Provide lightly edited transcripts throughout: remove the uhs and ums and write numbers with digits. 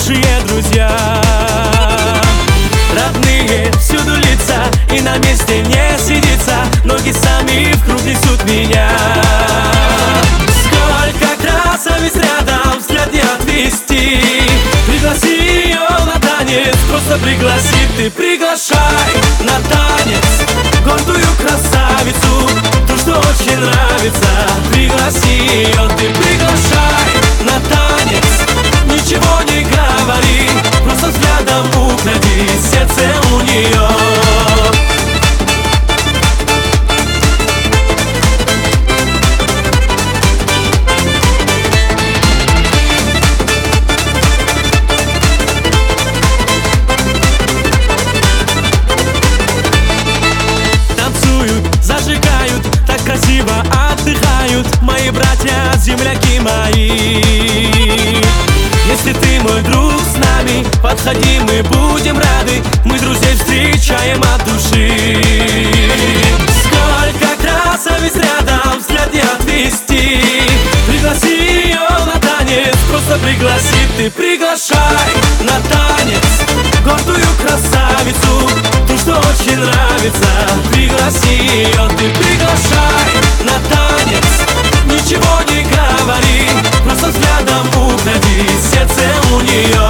лучшие друзья. Родные всюду лица, и на месте не сидится. Ноги сами в круг несут меня. Сколько красавиц рядом, взгляд не отвести. Пригласи ее на танец, просто пригласи. Ты приглашай на танец гордую красавицу, ту, что очень нравится. Пригласи ее, ты приглашай на танец. Ничего не говори, просто взглядом укради сердце у нее. Зажигают, так красиво отдыхают мои братья, земляки мои. Если ты мой друг с нами, подходи, мы будем рады. Мы друзей встречаем от души. Сколько красавиц рядом, взгляд не отвести. Пригласи ее на танец, просто пригласи. Ты приглашай на танец гордую красавицу, ту, что очень нравится. Пригласи ее, ты приглашай на танец. Ничего не говори, просто взглядом укради сердце у нее.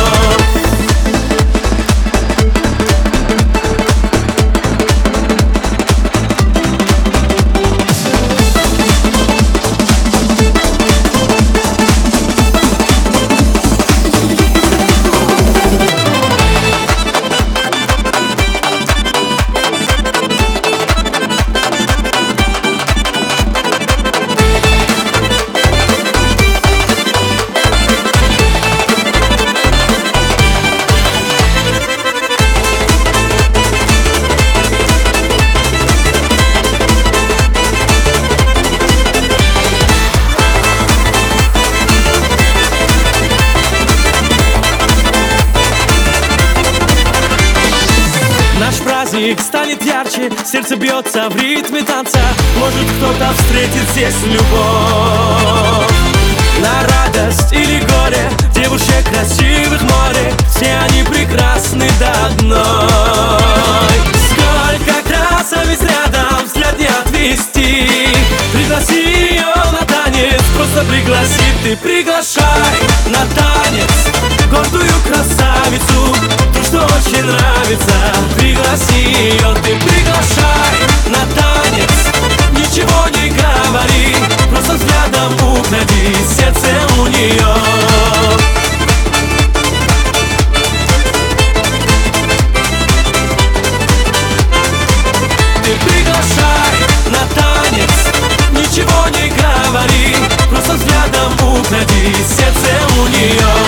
Праздник станет ярче, сердце бьется в ритме танца. Может, кто-то встретит здесь любовь. На радость или горе, девушек красивых море, все они прекрасны до одной. Сколько красавиц рядом, взгляд не отвести. Пригласи ее на танец, просто пригласи. Ты приглашай на танец гордую красавицу, ту, что очень нравится. Пригласи ее, ты приглашай на танец. Ничего не говори, просто взглядом укради сердце у нее. Ты приглашай на танец. Ничего не говори, просто взглядом укради сердце у нее.